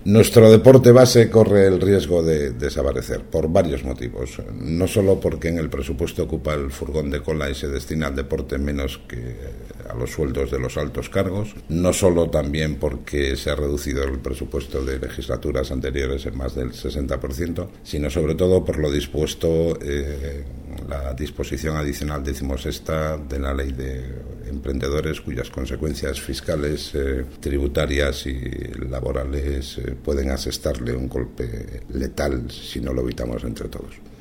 Nuestro deporte base corre el riesgo de desaparecer por varios motivos. No solo porque en el presupuesto ocupa el furgón de cola y se destina al deporte menos que a los sueldos de los altos cargos, no solo también porque se ha reducido el presupuesto de legislaturas anteriores en más del 60%, sino sobre todo por lo dispuesto la disposición adicional 16ª de la Ley de Emprendedores, cuyas consecuencias fiscales, tributarias y laborales pueden asestarle un golpe letal si no lo evitamos entre todos.